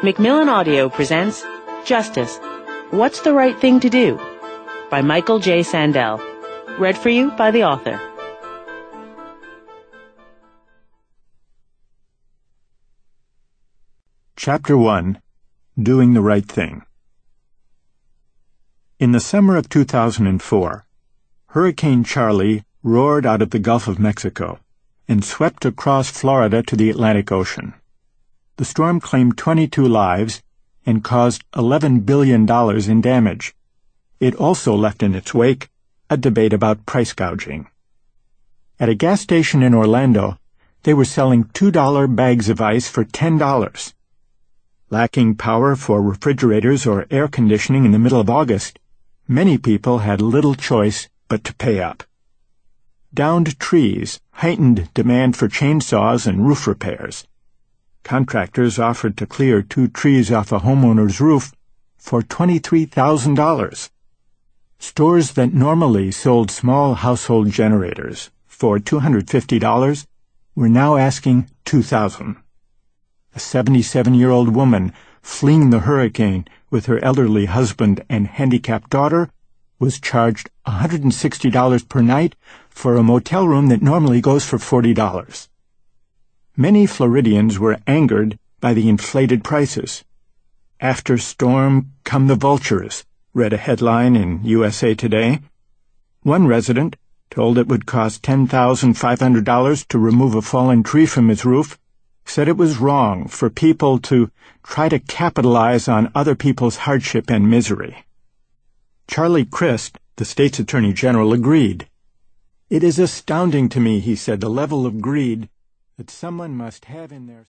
Macmillan Audio presents Justice, What's the Right Thing to Do? By Michael J. Sandel. Read for you by the author. Chapter 1. Doing the Right Thing. In the summer of 2004, Hurricane Charley roared out of the Gulf of Mexico and swept across Florida to the Atlantic Ocean. The storm claimed 22 lives and caused $11 billion in damage. It also left in its wake a debate about price gouging. At a gas station in Orlando, they were selling $2 bags of ice for $10. Lacking power for refrigerators or air conditioning in the middle of August, many people had little choice but to pay up. Downed trees heightened demand for chainsaws and roof repairs. Contractors offered to clear 2 trees off a homeowner's roof for $23,000. Stores that normally sold small household generators for $250 were now asking $2,000. A 77-year-old woman fleeing the hurricane with her elderly husband and handicapped daughter was charged $160 per night for a motel room that normally goes for $40. Many Floridians were angered by the inflated prices. "After storm come the vultures," read a headline in USA Today. One resident, told it would cost $10,500 to remove a fallen tree from his roof, said it was wrong for people to try to capitalize on other people's hardship and misery. Charlie Crist, the state's attorney general, agreed. "It is astounding to me," he said, "the level of greed that someone must have in their